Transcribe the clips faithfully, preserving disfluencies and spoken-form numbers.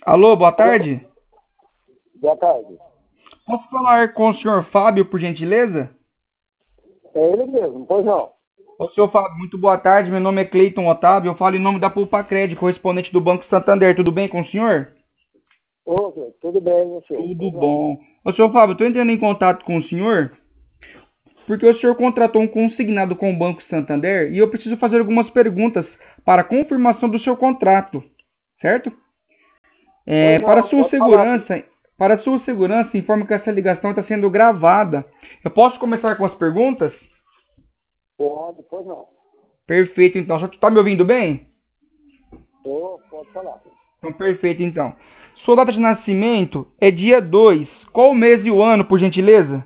Alô, boa Alô? tarde. Boa tarde. Posso falar com o senhor Fábio, por gentileza? É ele mesmo, pois não. Ô, senhor Fábio, muito boa tarde. Meu nome é Cleiton Otávio. Eu falo em nome da Poupa Crédito, correspondente do Banco Santander. Tudo bem com o senhor? Ô, senhor, tudo bem, você? Tudo Pois não. bom. Ô, senhor Fábio, estou entrando em contato com o senhor porque o senhor contratou um consignado com o Banco Santander e eu preciso fazer algumas perguntas para confirmação do seu contrato, certo? É, Pois para não, sua pode falar, sim. segurança, para sua segurança, informo que essa ligação está sendo gravada. Eu posso começar com as perguntas? Pode, pois não. Perfeito, então. Você está me ouvindo bem? Tô, pode falar. Então, perfeito, então. Sua data de nascimento é dia dois. Qual o mês e o ano, por gentileza?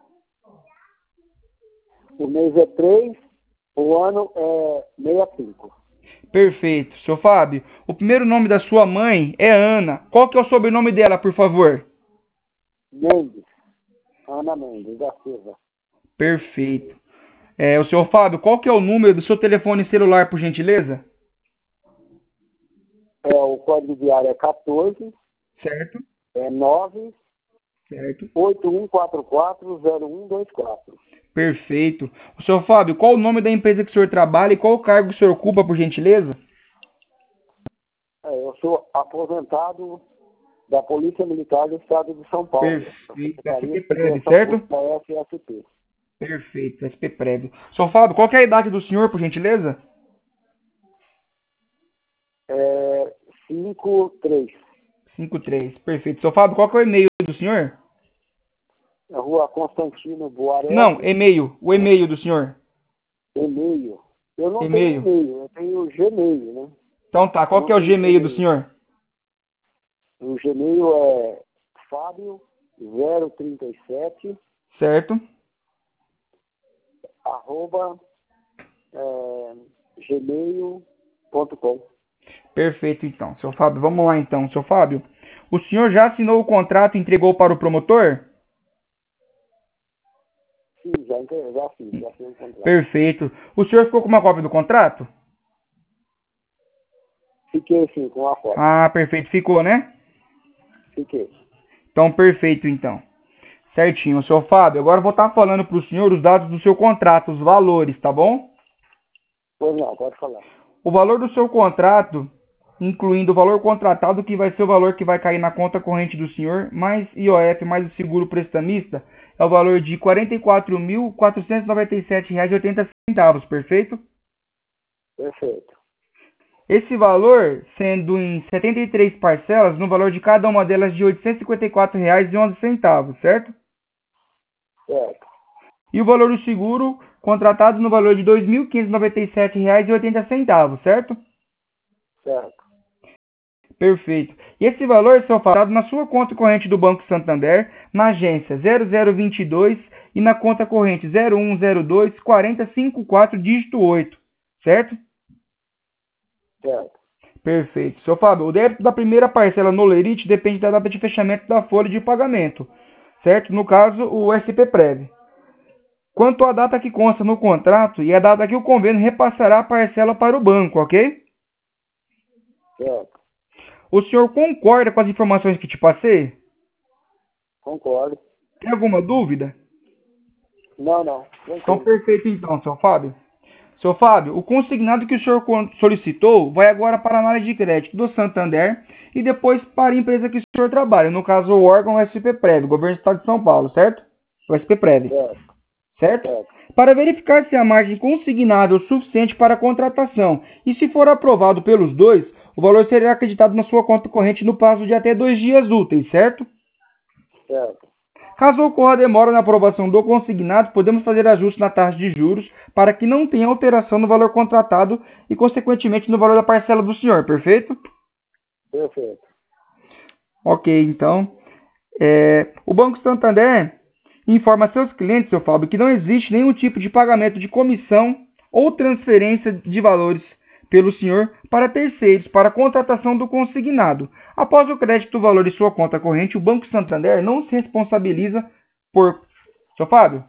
O mês é três, o ano é sessenta e cinco. Perfeito. Seu Fábio, o primeiro nome da sua mãe é Ana. Qual que é o sobrenome dela, por favor? Mendes, Ana Mendes, da Silva. Perfeito. É, o senhor Fábio, qual que é o número do seu telefone celular, por gentileza? É, o código de área é quatorze, Certo, é nove certo. oito um quatro quatro zero um dois quatro. Perfeito. O senhor Fábio, qual o nome da empresa que o senhor trabalha e qual o cargo que o senhor ocupa, por gentileza? É, eu sou aposentado da Polícia Militar do Estado de São Paulo, da Perfeito. Secretaria de S P Prev, Segurança certo? Pública, S S P. Perfeito, S P Prev. Senhor Fábio, qual que é a idade do senhor, por gentileza? É cinco três. cinquenta e três. Perfeito. Senhor Fábio, qual que é o e-mail do senhor? Na rua Constantino Não, Buarque, e-mail. O e-mail do senhor. e-mail. Eu não tenho E-mail. e-mail, eu tenho Gmail, né? Então tá, Eu qual que não é o tenho Gmail do Gmail. senhor? O Gmail é fábio zero trinta e sete Certo? arroba é, gmail ponto com. Perfeito, então. Senhor Fábio, vamos lá então. Senhor Fábio, o senhor já assinou o contrato e entregou para o promotor? Sim, já, ente- já fiz, já fiz o contrato. Perfeito. O senhor ficou com uma cópia do contrato? Fiquei sim com a foto. Ah, perfeito. Ficou, né? Fiquei. Então, perfeito, então. Certinho. Senhor Fábio, agora eu vou estar falando para o senhor os dados do seu contrato, os valores, tá bom? Pois não, pode falar. O valor do seu contrato, incluindo o valor contratado, que vai ser o valor que vai cair na conta corrente do senhor, mais I O F, mais o seguro prestamista, é o valor de quarenta e quatro mil, quatrocentos e noventa e sete reais e oitenta centavos, perfeito? Perfeito. Esse valor sendo em setenta e três parcelas, no valor de cada uma delas de oitocentos e cinquenta e quatro reais e onze centavos, certo? Certo. E o valor do seguro contratado no valor de dois mil quinhentos e noventa e sete reais e oitenta centavos, certo? Certo. Perfeito. E esse valor será falado na sua conta corrente do Banco Santander, na agência zero zero vinte e dois e na conta corrente zero um zero dois quatro zero cinco quatro, dígito oito, certo? Certo. Perfeito. Seu Fábio, o débito da primeira parcela no Lerite depende da data de fechamento da folha de pagamento, certo? No caso, o S P Prev. Quanto à data que consta no contrato e a data que o convênio repassará a parcela para o banco, ok? Certo. O senhor concorda com as informações que te passei? Concordo. Tem alguma dúvida? Não, não. Então, Tranquilo. perfeito então, seu Fábio. Seu Fábio, o consignado que o senhor solicitou vai agora para a análise de crédito do Santander e depois para a empresa que o senhor trabalha, no caso o órgão S P Prev, Governo do Estado de São Paulo, certo? O S P Prev, Certo. certo? Certo. Para verificar se a margem consignada é o suficiente para a contratação e se for aprovado pelos dois, o valor será acreditado na sua conta corrente no prazo de até dois dias úteis, certo? Certo. Caso ocorra demora na aprovação do consignado, podemos fazer ajustes na taxa de juros para que não tenha alteração no valor contratado e, consequentemente, no valor da parcela do senhor, perfeito? Perfeito. Ok, então. É, o Banco Santander informa a seus clientes, seu Fábio, que não existe nenhum tipo de pagamento de comissão ou transferência de valores pelo senhor para terceiros para a contratação do consignado. Após o crédito do valor de sua conta corrente, o Banco Santander não se responsabiliza por... Seu Fábio,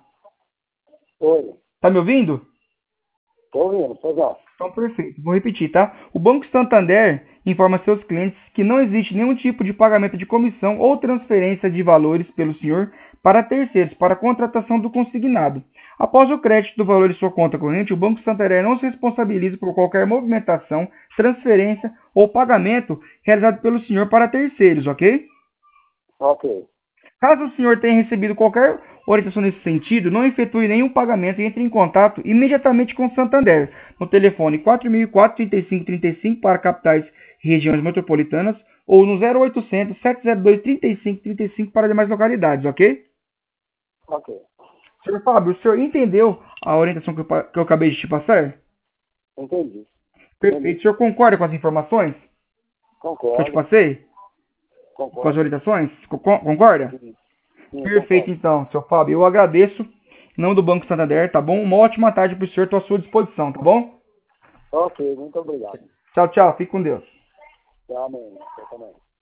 Oi. tá me ouvindo? Tô ouvindo, pois não. Então, perfeito. Vou repetir, tá? O Banco Santander informa a seus clientes que não existe nenhum tipo de pagamento de comissão ou transferência de valores pelo senhor para terceiros para a contratação do consignado. Após o crédito do valor de sua conta corrente, o Banco Santander não se responsabiliza por qualquer movimentação, transferência ou pagamento realizado pelo senhor para terceiros, ok? Ok. Caso o senhor tenha recebido qualquer orientação nesse sentido, não efetue nenhum pagamento e entre em contato imediatamente com o Santander, no telefone quatro mil e quatro, trinta e cinco trinta e cinco para capitais e regiões metropolitanas ou no zero oitocentos, sete zero dois, trinta e cinco trinta e cinco para demais localidades, ok? Ok. Senhor Fábio, o senhor entendeu a orientação que eu, pa- que eu acabei de te passar? Entendi. Perfeito. O senhor concorda com as informações que eu te Concordo. passei? Com as Concordo. orientações? Co- Concorda? Sim. Sim, Perfeito, concordo. então, senhor Fábio. Eu agradeço em nome do Banco Santander, tá bom? Uma ótima tarde para o senhor, estou à sua disposição, tá bom? Ok, muito obrigado. Tchau, tchau. Fique com Deus. Amém. Eu também.